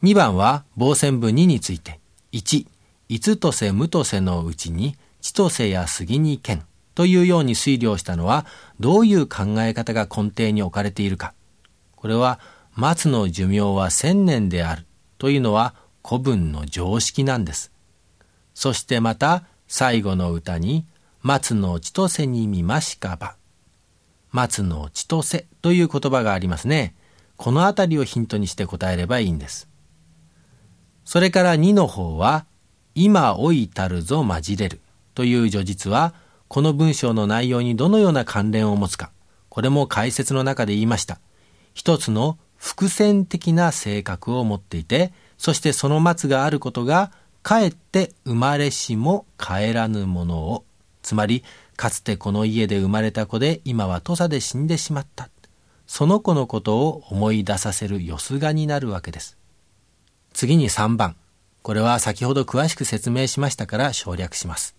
2番は傍線部2について、1、いつとせむとせのうちに、ちとせや杉にけんというように推理をしたのは、どういう考え方が根底に置かれているか。これは、松の寿命は1000年であるというのは古文の常識なんです。そしてまた、最後の歌に、松の千歳に見ましかば。松の千歳という言葉がありますね。このあたりをヒントにして答えればいいんです。それから2の方は、今老いたるぞまじれるという叙述は、この文章の内容にどのような関連を持つか、これも解説の中で言いました。一つの伏線的な性格を持っていて、そしてその松があることが、かえって生まれしも帰らぬものを、つまり、かつてこの家で生まれた子で、今は土佐で死んでしまった。その子のことを思い出させるよすがになるわけです。次に3番。これは先ほど詳しく説明しましたから省略します。